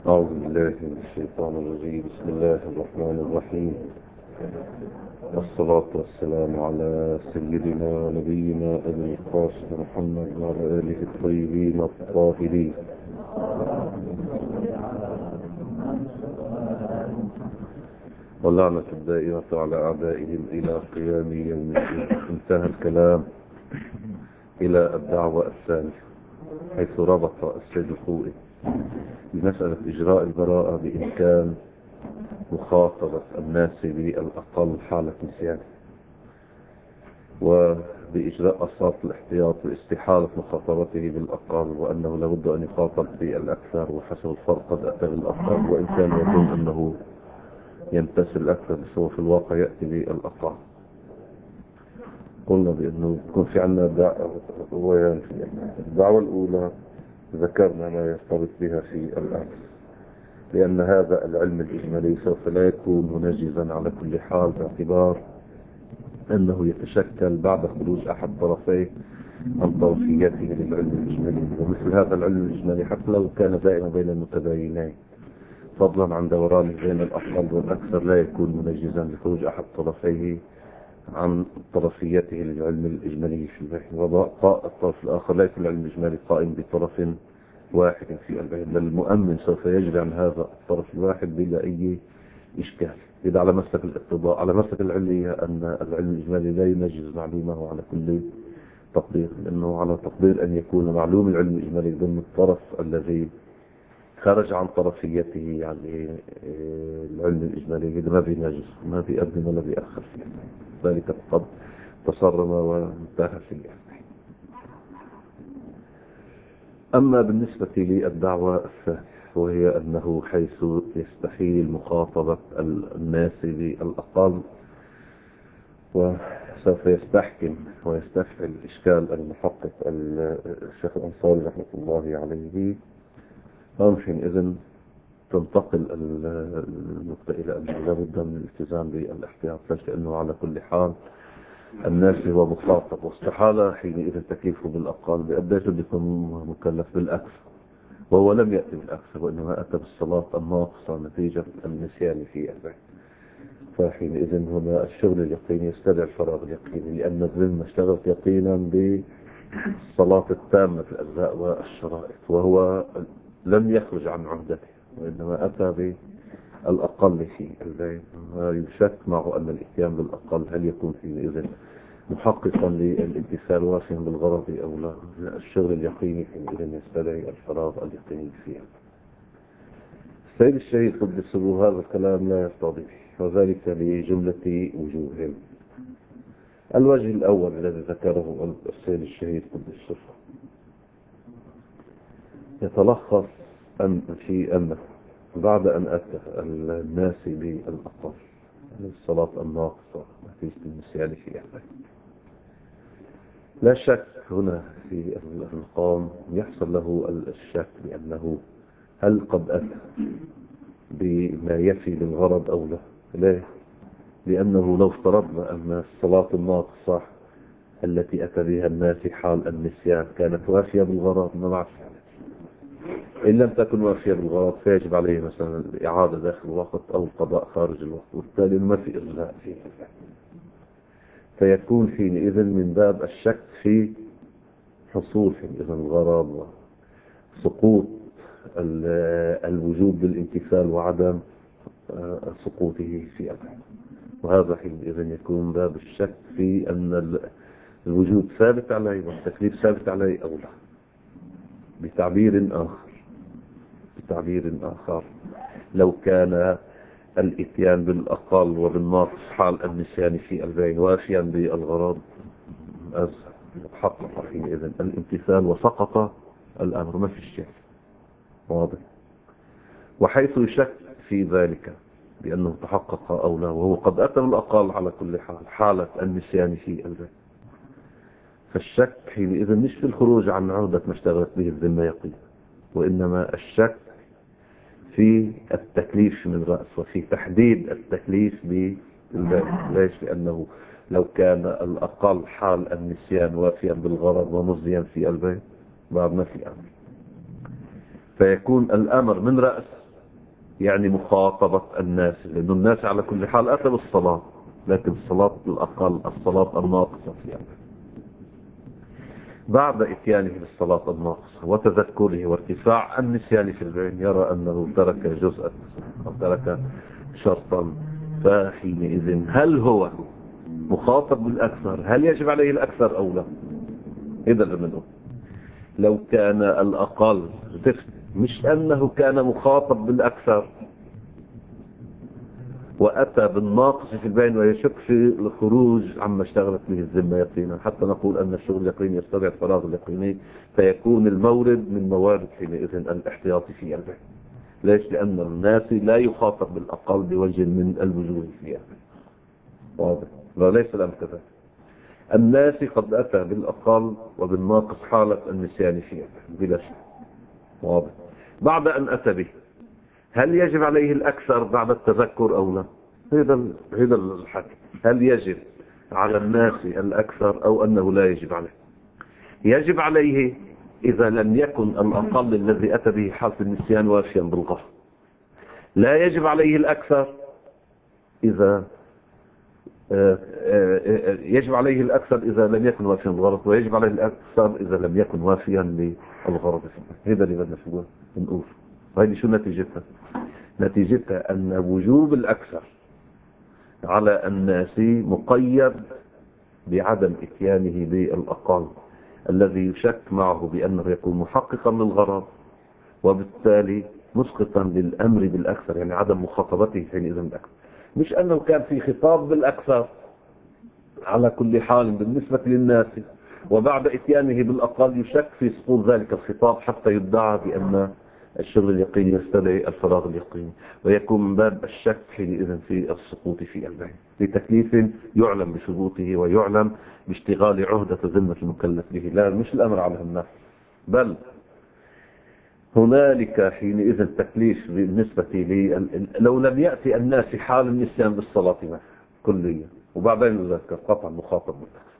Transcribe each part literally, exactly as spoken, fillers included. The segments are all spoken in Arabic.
أعوذ بالله من الشيطان الرجيم. بسم الله الرحمن الرحيم، والصلاة والسلام على سيدنا نبينا أبي القاسم محمد وعلى آله الطيبين الطاهرين. واللعنة الدائمة على أعدائهم إلى قيام يوم الدين. انتهى الكلام إلى الدعوة الثانية، حيث ربط السيد الخوئي بمسألة إجراء البراءة بإمكان مخاطبة الناس بالأقل حالة نسيان، وبإجراء أساط الاحتياط واستحالة مخاطبته بالأقل، وأنه لابد أن يخاطب بالأكثر، وحسب الفرق قد أتى بالأقل، وإن كان يظن أنه يمتثل الأكثر بس هو في الواقع يأتي بالأقل. قلنا بأنه يكون في عنا دعوة. الدعوة الأولى ذكرنا ما يرتبط بها في الأمس، لأن هذا العلم الإجمالي سوف لا يكون منجزا على كل حال، باعتبار أنه يتشكل بعد خروج أحد طرفيه عن طرفيته للعلم الإجمالي. ومثل هذا العلم الإجمالي حتى لو كان دائما بين المتباينين، فضلا عن دورانه بين الأقل والأكثر، لا يكون منجزا لخروج أحد طرفيه عن طرفيته للعلم الإجمالي في البحث، وبقاء الطرف الآخر لا يكون العلم الإجمالي قائم بطرف واحد في البحث، بل المؤمن سوف يجري عن هذا الطرف الواحد بلا أي إشكال. إذا على مسلك الاقتضاء، على مسلك العلية، أن العلم الإجمالي لا ينجز معلومه على كل تقدير، لأنه على تقدير أن يكون معلوم العلم الإجمالي ضمن الطرف الذي خرج عن طرفيته يعني العلم الإجمالي، إذا ما بينجز، ما بيقدم ولا بيأخر فيه، ذلك قد تصرم وانتهى في الأمر. أما بالنسبة للدعوة الثانية، وهي أنه حيث يستحيل مخاطبة الناس بالأقل، وسوف يستحكم ويستفعل إشكال المحقق الشيخ الأنصاري رحمة الله عليه، فممكن إذن تنتقل النقطة إلى أنه لا بد من الالتزام بالاحتياط، لأنه على كل حال الناس هو مخاطب، واستحالة حينئذ تكليفه بالأقل، بقديش بده يكون مكلف بالأكثر، وهو لم يأتي بالأكثر، وإنما أتى بالصلاة الناقصة نتيجة النسيان في البيت. فحينئذ هنا الشغل اليقيني يستدعي الفراغ اليقيني، لأن الذمة اشتغلت يقينا بالصلاة التامة في الأجزاء والشرائط، وهو لم يخرج عن عهدته، وإنما أتى بالأقل في البيت. يشك معه أن الاتيان بالأقل هل يكون حينئذ محققا للامتثال وافيا بالغرض أو لا. الشغل اليقيني حينئذ يستدعي الفراغ اليقيني فيها. السيد الشهيد قدس سره هذا الكلام لا يستضيف، وذلك لجملة وجوه. الوجه الأول الذي ذكره السيد الشهيد قدس سره يتلخص أن في أنه بعد أن أتى الناس بالأقل الصلاة الناقصة نتيجة النسيان في أهله، لا شك هنا في المقام يحصل له الشك بأنه هل قد أتى بما يفي للغرض أو لا. ليه؟ لأنه لو افترضنا أن الصلاة الناقصة التي أتى بها الناس حال النسيان كانت وافية بالغرض، ما بعرف، إن لم تكن وافية بالغرض فيجب عليه مثلا الإعادة داخل الوقت أو القضاء خارج الوقت، وبالتالي ما في إلغاء فيه، فيكون حينئذ من باب الشك في حصول حينئذ الغرض وسقوط الوجوب بالامتثال وعدم سقوطه في الحال، وهذا حينئذ يكون باب الشك في أن الوجوب ثابت عليه والتكليف ثابت عليه أو لا. بتعبير آخر بتعبير آخر لو كان الاتيان بالأقل وبالناقص حال النسيان في البين وافيا بالغرض، حقق حينئذ الامتثال وسقط الأمر، ما في الشيء واضح. وحيث يشك في ذلك بأنه تحقق أو لا، وهو قد أتى بالأقل على كل حال حالة النسيان في البين، فالشك حينئذ مش في الخروج عن عهدة ما اشتغلت به الذمة يقين، وإنما الشك في التكليف من رأس، وفي تحديد التكليف بالبيت. ليش؟ لأنه لو كان الأقل حال النسيان وافيا بالغرض ومزيا في البيت بعد ما في أمر، فيكون الأمر من رأس يعني مخاطبة الناس، لأن الناس على كل حال أتى بالصلاة، لكن الصلاة الأقل الصلاة الناقصة في أمره. بعد إتيانه بالصلاة الناقصة وتذكره وارتفاع النسيان في العين يرى أنه ترك جزءا أو ترك شرطا، فحينئذ هل هو مخاطب بالأكثر؟ هل يجب عليه الأكثر أو لا؟ إذا منه لو كان الأقل، مش أنه كان مخاطب بالأكثر وأتى بالناقص في البين ويشك في الخروج عما اشتغلت به الذمة يقينا، حتى نقول أن الشغل اليقيني يستدعي الفراغ اليقيني، فيكون المورد من موارد حينئذ الاحتياطي في البين. ليش؟ لأن الناس لا يخاطب بالأقل بوجه من الوجوه فيها. واضح؟ وليس الأمر كذلك. الناس قد أتى بالأقل وبالناقص حالة النسيان فيها بلا شك. واضح؟ بعد أن أتى به هل يجب عليه الأكثر بعد التذكر أو لا؟ هذا هذا الحكي. هل يجب على الناس الأكثر أو أنه لا يجب عليه؟ يجب عليه إذا لم يكن الأقل الذي أتى به حالة النسيان وافيا بالغرض. لا يجب عليه الأكثر إذا يجب عليه الأكثر إذا لم يكن وافيا بالغرض، ويجب عليه الأكثر إذا لم يكن وافيا للغرض. هذا اللي بدنا نقول نقول. وهذه شو نتيجتها؟ نتيجتها أن وجوب الأكثر على الناس مقيد بعدم إتيانه بالأقل الذي يشك معه بأنه يكون محققا للغرض، وبالتالي مسقطا للأمر بالأكثر، يعني عدم مخاطبته حينئذ بالأكثر. مش أنه كان في خطاب بالأكثر على كل حال بالنسبة للناس، وبعد إتيانه بالأقل يشك في سقوط ذلك الخطاب حتى يدعى بأن الشغل اليقيني يستدعي الفراغ اليقيني، ويكون من باب الشك حينئذ في السقوط في البين لتكليف يعلم بثبوته ويعلم باشتغال عهدة ذمة المكلف به. لا، مش الأمر على الناس، بل هنالك حينئذ تكليف بالنسبة لي لو لم يأتي الناس حال النسيان بالصلاة كليا وبعدين يذكر قطعا مخاطب بالأكثر،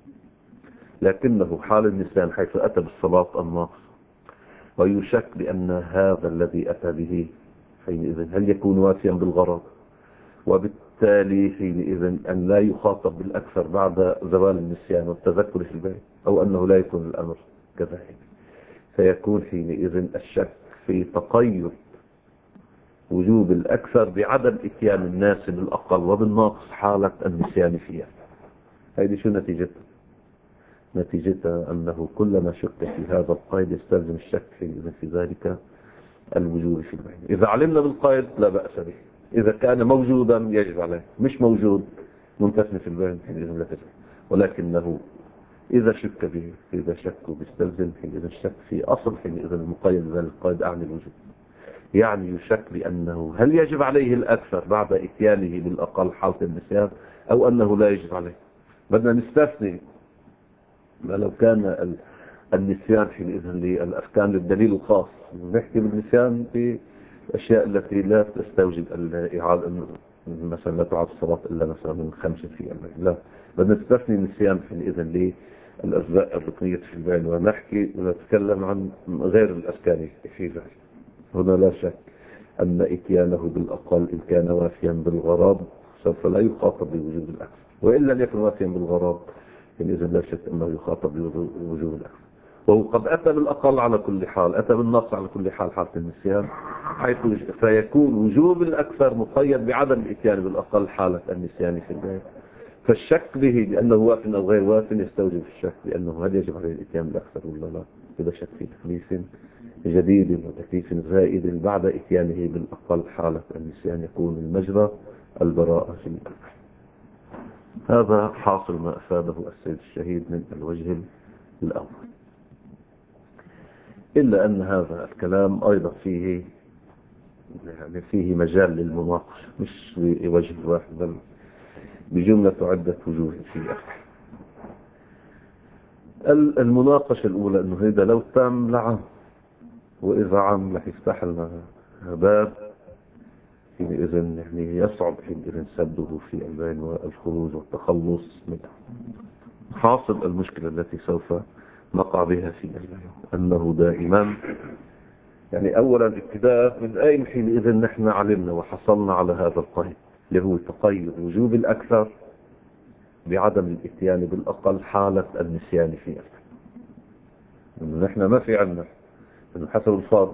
لكنه حال النسيان حيث أتى بالصلاة الناقص ويشك بأن هذا الذي أتى به حينئذ هل يكون وافيا بالغرض، وبالتالي حينئذ أن لا يخاطب بالأكثر بعد زوال النسيان والتذكر في البيت، أو أنه لا يكون الأمر كذلك، فيكون حينئذ الشك في تقيد وجوب الأكثر بعدم إتيان الناس بالأقل وبالناقص حالة النسيان فيها. هذه شو نتيجتها؟ نتيجتها أنه كلما شك في هذا القيد يستلزم الشك في, في ذلك الوجوب في البين. إذا علمنا بالقيد لا بأس به، إذا كان موجودا يجب عليه، مش موجود منتفن في البين حينئذ لا تجب، ولكنه إذا شك به إذا شك بيستلزم حينئذ الشك في أصل حينئذ المقيد ذلك القيد أعني الوجوب، يعني يشك بأنه هل يجب عليه الأكثر بعد إتيانه بالأقل حالة النسيان أو أنه لا يجب عليه. بدنا نستثني ما لو كان النسيان حينئذ للأفكان للدليل الخاص، نحكي بالنسيان في الأشياء التي لا تستوجب الإعادة، مثلا لا تعاد الصلاة إلا مثلا من خمسة في الليل، لا، بدنا نستثني النسيان حينئذ للأجزاء الركنية في البين، ونحكي ونتكلم عن غير الأسكاني في ذلك. هنا لا شك أن إتيانه بالأقل إن كان وافيا بالغرض سوف لا يخاطب بوجوب الأكثر، وإن لم يكن وافيا بالغرض إذن لا شك أنه يخاطب بوجوب الأكثر. وهو قد أتى بالأقل على كل حال، أتى بالنص على كل حال حالة النسيان، حيث فيكون وجوب الأكثر مقيد بعدم الإتيان بالأقل حالة النسيان في البيت. فالشك به بأنه واف أو غير واف يستوجب الشك بأنه هل يجب عليه الإتيان بالأكثر ولا لا. إذا شك في تكليف جديد وتكليف زائد بعد إتيانه بالأقل حالة النسيان يكون المجرى البراءة في الأكثر. هذا حاصل ما أفاده السيد الشهيد من الوجه الأول، إلا أن هذا الكلام أيضا فيه يعني فيه مجال للمناقشة، مش بوجه واحد بل بجملة عدة وجوه فيه. المناقشة الأولى أنه هذا لو تم لعم، وإذا عم رح يفتح لنا باب حينئذ يعني يصعب حينئذ سده في البين والخروج والتخلص منه. حاصل المشكلة التي سوف نقع بها في البين أنه دائما يعني أولا ابتداء من أي حينئذ نحن علمنا وحصلنا على هذا القيد اللي هو تقيد وجوب الأكثر بعدم الاتيان بالأقل حالة النسيان فيها. إنه نحن ما في عنا إنه حسب الفرض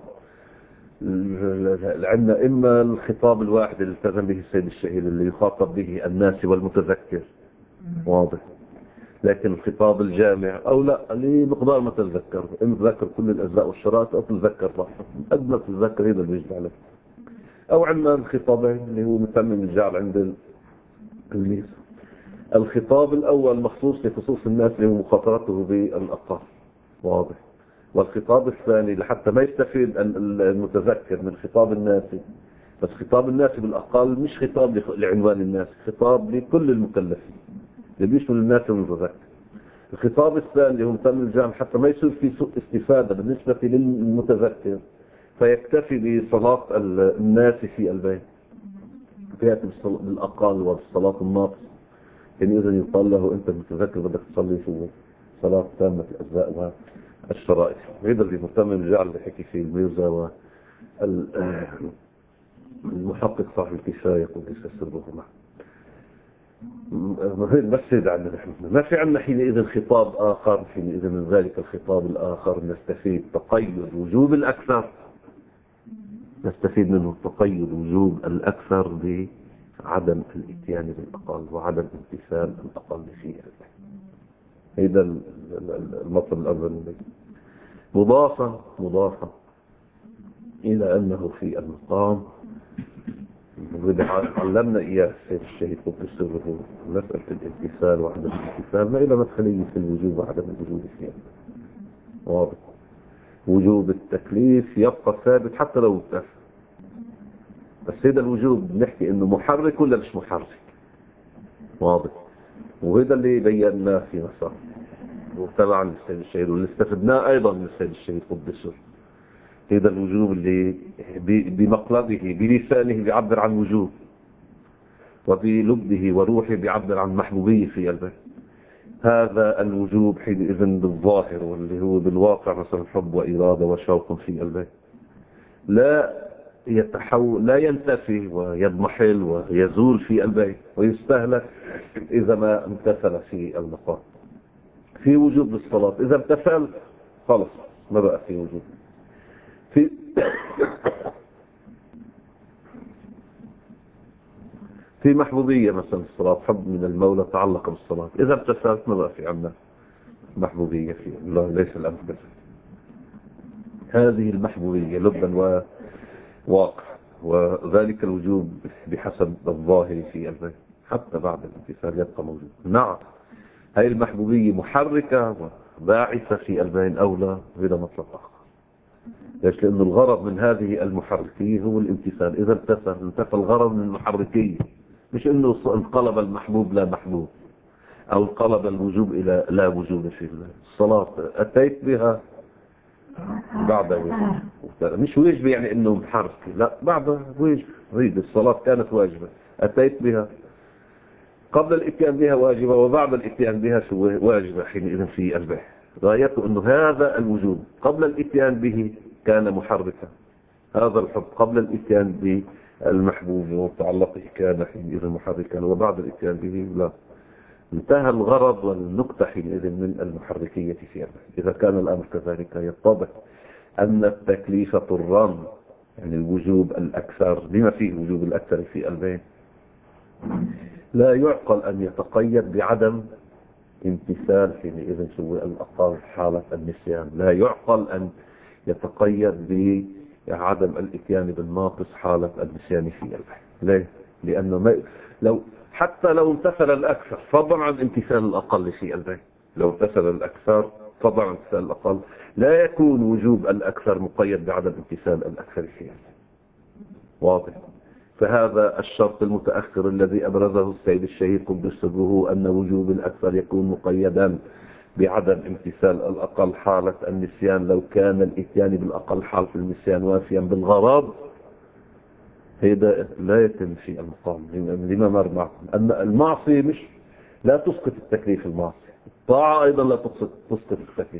عندنا إما الخطاب الواحد اللي التزم به السيد الشهيد اللي يخاطب به الناس والمتذكر واضح، لكن الخطاب الجامع أو لا لمقدار ما تتذكر، إما تذكر كل الأجزاء والشرائط أو تتذكر بعض أدنى تتذكر هذا اللي يجب عليك. أو عندنا الخطابين اللي هو مثمم الجعل عند الميز. الخطاب الأول مخصوص لخصوص الناس اللي هو مخاطرته بالأقل واضح، والخطاب الثاني لحتى ما يستفيد المتذكر من خطاب الناس، بس خطاب الناس بالأقل مش خطاب لعنوان الناس، خطاب لكل المكلفين اللي بيشمل الناس والمتذكر. الخطاب الثاني اللي هو متم الجامع حتى ما يصير في سوء استفادة بالنسبة للمتذكر فيكتفي بصلاة الناس في البيت فيأتي بالأقل وبالصلاة الناقص. يعني إذا يقال له أنت المتذكر بدك تصلي شو صلاة تامة الأجزاء والشرائط. هذا اللي مهتم الجعل اللي حكي فيه الميرزا والمحقق صاحب الكفاية قدس سره معه. نفسد عندنا نحن ما في عندنا حينئذ خطاب آخر، حينئذ من ذلك الخطاب الآخر نستفيد تقيد وجوب الأكثر، نستفيد منه تقيد وجوب الأكثر بعدم الاتيان بالأقل وعدم امتثال الأقل فيه. هذا المطلب الأول مضافا مضافا إلى أنه في المقام علمنا إياه السيد الشهيد قدس سره مسألة الامتثال وعدم الامتثال ما إلى مدخلية في الوجوب وعدم الوجوب فيه واضح. وجوب التكليف يبقى ثابت حتى لو اتفق، بس هذا الوجوب بنحكي انه محرك ولا مش محرك واضح. وهذا اللي بيناه في مسار وتبع السيد الشهيد واللي استفدناه ايضا من السيد الشهيد قدس سره. هذا الوجوب اللي بمقلبه بلسانه بيعبر عن وجوب وبلبه وروحه بيعبر عن محبوبية في قلبه. هذا الوجوب حينئذ بالظاهر واللي هو بالواقع مثلا حب وإرادة وشوق في قلبه لا يتحول لا ينتفي ويضمحل ويزول في قلبه ويستهلك إذا ما امتثل في المقام. في وجوب بالصلاة إذا امتثل خلص ما بقى في وجوب. في في محبوبية مثلا الصلاة حب من المولى تعلق بالصلاة إذا امتثلت ما بقى في عنا محبوبية في الله ليس الأمر كذا. هذه المحبوبية لبا وواقع وذلك الوجوب بحسب الظاهر في قلبه حتى بعد الامتثال يبقى موجود. نعم هذه المحبوبية محركة وباعثة في قلبين أو لا هذا مطلب آخر. ليش؟ لأن الغرض من هذه المحركية هو الامتثال. إذا امتثل انتفى الغرض من المحركية، مش إنه انقلب المحبوب لا محبوب أو انقلب الوجوب إلى لا وجوب في الصلاة. أتيت بها بعد وجب مش واجب يعني إنه محرك لا بعد واجب. ريد الصلاة كانت واجبة أتيت بها قبل الاتيان بها واجبة وبعد الاتيان بها واجبة حينئذ في قلبه. غايته أنه هذا الوجوب قبل الاتيان به كان محركا، هذا الحب قبل الاتيان بالمحبوب وتعلقه كان حينئذ محركا وبعد الاتيان به لا. انتهى الغرض والنكتة حينئذ من المحركية في قلبه. إذا كان الأمر كذلك يتضح أن التكليف طران يعني الوجوب الأكثر بما فيه وجوب الأكثر في قلبين لا يعقل أن يتقيد بعدم امتثال حينئذ سوى الأقل حالة النسيان. لا يعقل أن يتقيد بعدم الاتيان بالناقص حالة النسيان في قلبه. ليه؟ لأنه ما لو حتى لو امتثل الأكثر فضلا عن امتثال الأقل في قلبه، لو امتثل الأكثر فضلا عن امتثال الأقل لا يكون وجوب الأكثر مقيد بعدم امتثال الأكثر في قلبه واضح. فهذا الشرط المتأخر الذي أبرزه السيد الشهيد قدس سره أن وجوب الأكثر يكون مقيدا بعدم امتثال الأقل حالة النسيان لو كان الاتيان بالأقل حالة النسيان وافيا بالغرض. هذا لا يتم في المقام لما مر معكم أن المعصية مش لا تسقط التكليف، المعصية الطاعة أيضا لا تسقط التكليف.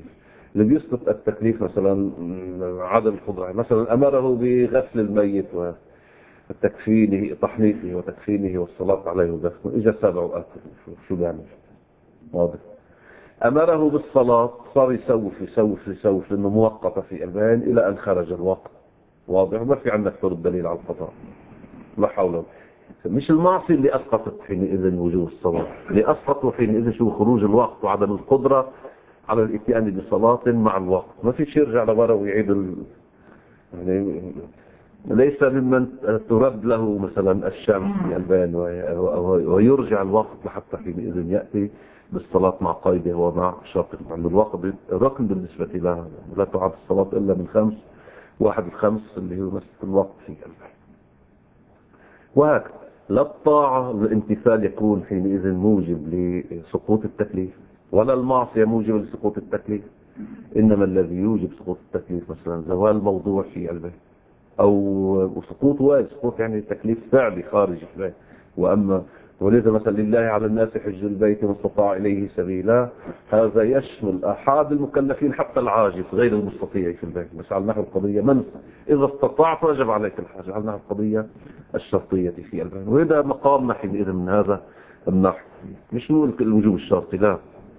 اللي بيسقط التكليف مثلا عدم القدرة، مثلا أمره بغسل الميت وتكفينه تحنيطه وتكفينه والصلاة عليه ودفنه، إجا سبع وقت شو بيعمل؟ واضح. أمره بالصلاة، صار يسوف يسوف يسوف لأنه موقفة في البين إلى أن خرج الوقت. واضح. وما في عندك فرض دليل على القضاء. لا حول ولا قوة. مش المعصية اللي أسقطت حينئذ وجوب الصلاة، اللي أسقطوا حينئذ شو خروج الوقت وعدم القدرة على الاتيان بصلاة مع الوقت. ما في شيء يرجع لورا ويعيد ال... يعني ليس ممن ترد له مثلا الشمس في البان ويرجع الوقت لحتى حينئذ يأتي بالصلاة مع قيده ومع شرط. عند الوقت ركن بالنسبة لها، لا تعد الصلاة إلا من خمس، واحد الخمس اللي هو نفس الوقت في البان. وهكذا لا الطاعة الامتثال يكون حينئذ موجب لسقوط التكليف، ولا المعصية موجب لسقوط التكليف. إنما الذي يوجب سقوط التكليف مثلا زوال الموضوع في البيت، أو سقوط واجب، سقوط يعني تكليف فعلي خارج البيت. وأما ولذا مثلا لله على الناس حج البيت من استطاع إليه سبيلا، هذا يشمل أحد المكلفين حتى العاجز غير المستطيع في البيت. بس على نحو القضية من إذا استطعت وجب عليك الحج، على نحو القضية الشرطية في البيت. وإذا مقامنا حينئذ من هذا النحو مش نقول الوجوب الشرطي، لا،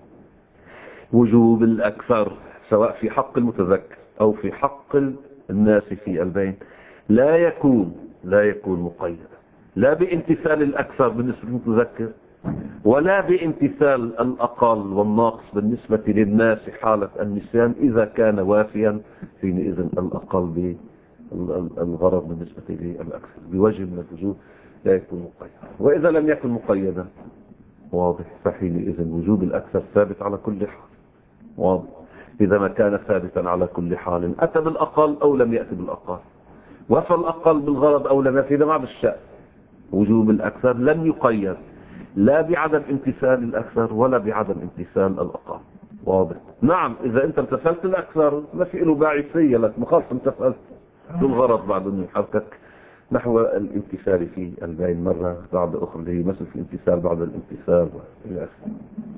وجوب الأكثر سواء في حق المتذكر أو في حق الناس في البين لا يكون لا يكون مقيدا لا بامتثال الأكثر بالنسبة للمتذكر ولا بامتثال الأقل والناقص بالنسبة للناس حالة النسيان، إذا كان وافيا حينئذ الأقل بالغرض بالنسبة للأكثر بوجه من الوجوه لا يكون مقيدا. وإذا لم يكن مقيدا واضح فحينئذ وجوب الأكثر ثابت على كل حال. واضح. إذا ما كان ثابتا على كل حال أتى بالأقل أو لم يأتي بالأقل، وفى الأقل بالغرض أو لم يأتي، مع بالشأن. وجوب الأكثر لم يقيد لا بعدم امتثال الأكثر ولا بعدم امتثال الأقل. واضح. نعم إذا أنت امتثلت الأكثر ما في له باعثية لك، مخالف امتثلت بالغرض بعد أن يحركك نحو الامتثال في البين مرة بعد أخرى، اللي هي مثل الامتثال بعد الامتثال إلى آخره.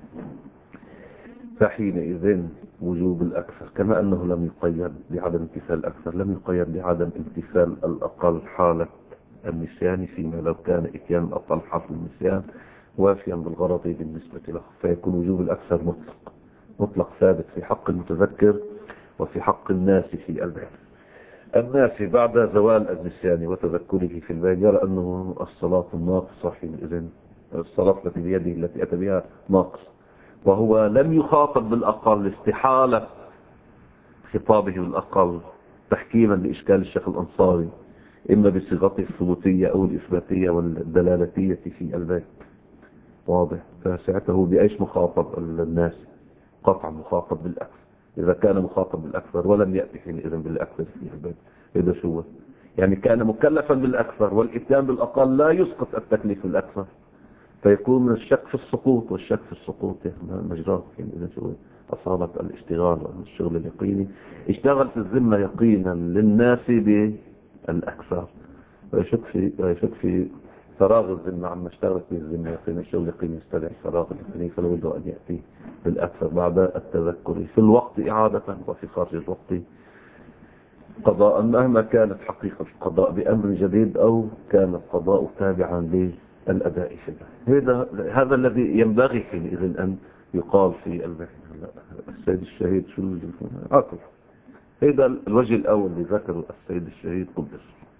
فحينئذ وجوب الأكثر كما أنه لم يقيد بعدم امتثال الأكثر لم يقيد بعدم امتثال الأقل حالة النسيان، فيما لو كان اتيان الأقل حالة النسيان وافيا بالغرض بالنسبة له، فيكون وجوب الأكثر مطلق مطلق ثابت في حق المتذكر وفي حق الناس في البين. الناس بعد زوال النسيان وتذكره في البين يرى أنه الصلاة الناقصة حينئذ الصلاة التي بيده التي أتى بها ناقص، وهو لم يخاطب بالأقل استحالة خطابه بالأقل تحكيما لإشكال الشيخ الأنصاري إما بصيغته الثبوتية أو الإثباتية والدلالتية في البيت. واضح. فساعته بأيش مخاطب الناس؟ قطعا مخاطب بالأكثر. إذا كان مخاطب بالأكثر ولم يأتي حينئذ بالأكثر في البيت، إذا شو يعني كان مكلفا بالأكثر والإتيان بالأقل لا يسقط التكليف الأكثر، فيكون من الشك في السقوط، والشك في السقوط مجراه حينئذ شو أصابت الاشتغال الشغل اليقيني، اشتغل في الذمة يقينا للناس بالأكثر، ويشك في يشك في فراغ الذمة عما اشتغلت به الذمة يقينا. الشغل اليقيني يستدعي فراغ اليقيني، فلا بد أن يأتي بالأكثر بعد التذكر في الوقت إعادة وفي خارج الوقت قضاء، مهما كانت حقيقة القضاء بأمر جديد أو كان القضاء تابعا للأداء في الله. هذا هذا الذي ينبغي حينئذ أن يقال في السيد الشهيد شو عاطف. هذا الوجه الأول اللي ذكره السيد الشهيد قدس.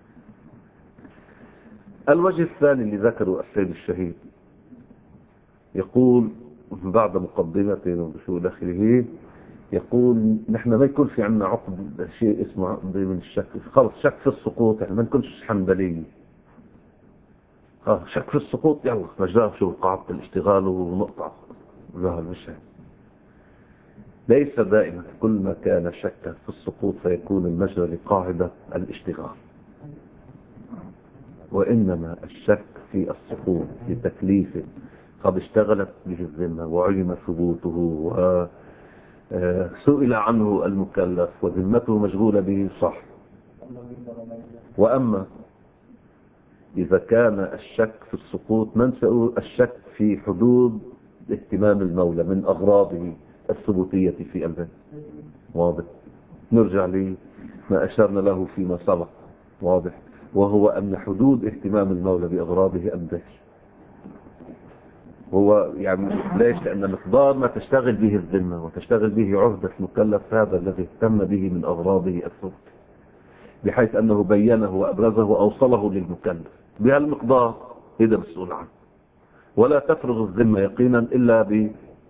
الوجه الثاني اللي ذكره السيد الشهيد يقول بعد مقدمة وشو داخله، يقول نحن ما يكون في عندنا عقد شيء اسمه عقد من الشك، خلص شك في السقوط، يعني ما نكونش حنبلية، اه شك في السقوط يلا مجراه شو قاعدة الاشتغال ونقطع. لا مش هيك. ليس دائما كل ما كان شكا في السقوط فيكون المجرى لقاعدة الاشتغال، وإنما الشك في السقوط لتكليف قد اشتغلت به الذمة وعلم ثبوته وسئل عنه المكلف وذمته مشغولة به صح. وأما إذا كان الشك في السقوط ننسأ الشك في حدود اهتمام المولى من أغراضه الثبوتية في البيت، واضح. نرجع لما أشرنا له فيما سبق، واضح، وهو أن حدود اهتمام المولى بأغراضه قديش. هو يعني ليش؟ لأن مقدار ما تشتغل به الذمة وتشتغل به عهدة المكلف هذا الذي اهتم به من أغراضه الثبت، بحيث أنه بينه وأبرزه وأوصله للمكلف بهالمقدار، هذا مسؤول عنه. ولا تفرغ الذمة يقينا إلا ب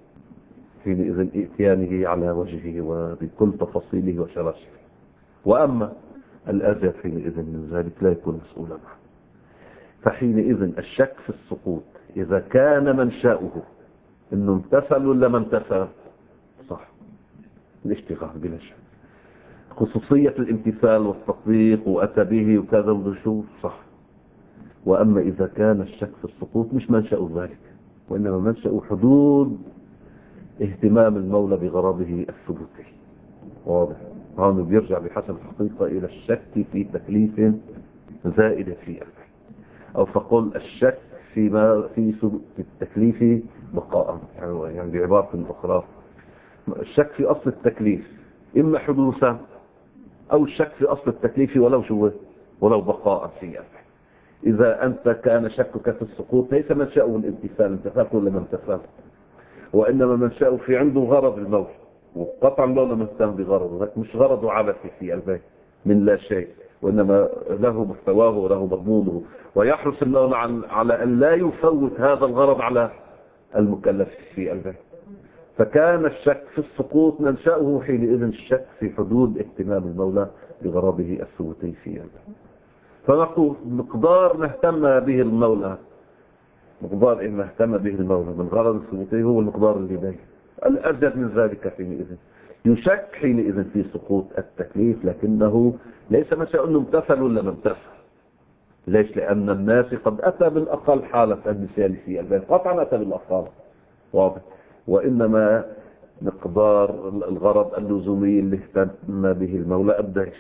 حينئذ إتيانه على وجهه وبكل تفاصيله وشرشه. وأما الأزيد حينئذ من ذلك لا يكون مسؤولا عنه. فحينئذ الشك في السقوط إذا كان منشأه إنه امتثل ولا ما امتثل، صح، الاشتغال بلا شك، خصوصية الامتثال والتطبيق وأتى به وكذا وشوف، صح. وأما إذا كان الشك في السقوط مش منشأ ذلك، وإنما منشأ حدود اهتمام المولى بغرضه الثبوتي، واضح. هذا بيرجع بحسب الحقيقة إلى الشك في تكليف زائد في أمر، أو فقل الشك فيما في التكليف بقاء، يعني بعبارة أخرى الشك في أصل التكليف إما حدوثا أو الشك في أصل التكليف ولو شو ولو بقاء في أمر. إذا أنت كان شكك في السقوط ليس منشأه الامتثال، امتثال ولا ما امتثال، وإنما منشأه في عنده غرض الموت، وقطعا المولى مهتم بغرضه، مش غرضه عبثي في البيت من لا شيء، وإنما له محتواه وله مضمونه، ويحرص المولى على أن لا يفوت هذا الغرض على المكلف في البيت. فكان الشك في السقوط منشأه حينئذ الشك في حدود اهتمام المولى بغرضه الثبوتي في البيت. فنقول مقدار ما اهتم به المولى، مقدار إن اهتم به المولى من غرض الثبوتي هو المقدار اللي بيه. الأزيد من ذلك حينئذ يشك حينئذ في سقوط التكليف، لكنه ليس منشأ أنه امتثل ولا ما امتثل. ليش؟ لأن الناس قد أتى بالأقل حالة النسيان في البيت، قطعا أتى بالأقل، واضح. وإنما مقدار الغرض اللزومي اللي اهتم به المولى قديش؟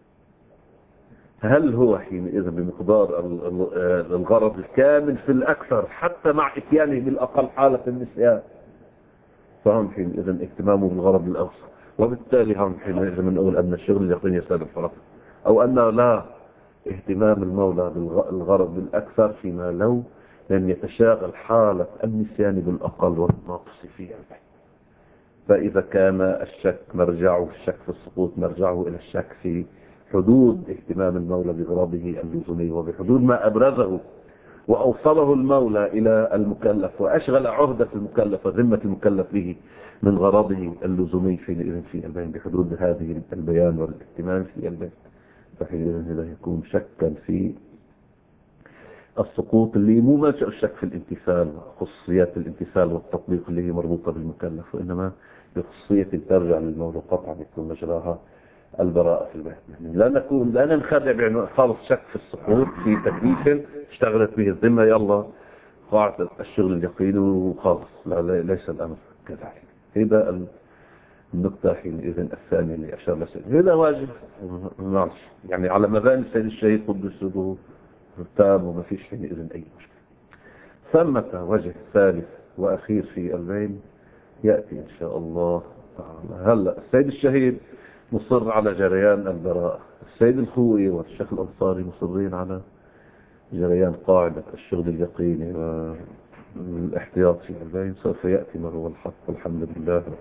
هل هو حينئذ بمقدار الغرض الكامل في الأكثر حتى مع إتيانه بالأقل حالة النسيان؟ فهم حينئذ اهتمامه بالغرض الأوسط، وبالتالي هم حينئذ بنقول أن الشغل اليقيني يسابق الفرق، أو أن لا اهتمام المولى بالغرض بالأكثر فيما لو لم يتشاغل حالة النسيان بالأقل والناقص فيها. فإذا كان الشك مرجعه الشك في السقوط مرجعه إلى الشك في حدود اهتمام المولى بغرضه اللزومي وبحدود ما أبرزه وأوصله المولى إلى المكلف وأشغل عهدة المكلف وذمة المكلف به من غرضه اللزومي حينئذ في البيان بحدود هذه البيان والاهتمام في البيان، فحينئذ هذا يكون شكا في السقوط اللي مو منشأ الشك في الامتثال، خصوصيات الامتثال والتطبيق اللي هي مربوطة بالمكلف، وإنما بخصوصية ترجع للمولى قطعا يكون مجراها البراءة في البيت. لا نكون لا ننخدع بعنوان خالص شك في السقوط في تكليف اشتغلت به الذمة يلا قاعت الشغل اليقين وخالص، لا ليس الأمر كذلك. هذا النقطة حينئذ الثانية اللي أشار لها هذا واجب معلش يعني على مباني السيد الشهيد قدس سره تام وما فيش حينئذ أي مشكلة. ثمة وجه ثالث وأخير في البين يأتي إن شاء الله تعالى. هلا السيد الشهيد مصر على جريان البراءة، السيد الخوئي والشيخ الأنصاري مصرين على جريان قاعدة الشغل اليقيني والاحتياط في البين. سوف يأتي ما هو الحق والحمد لله.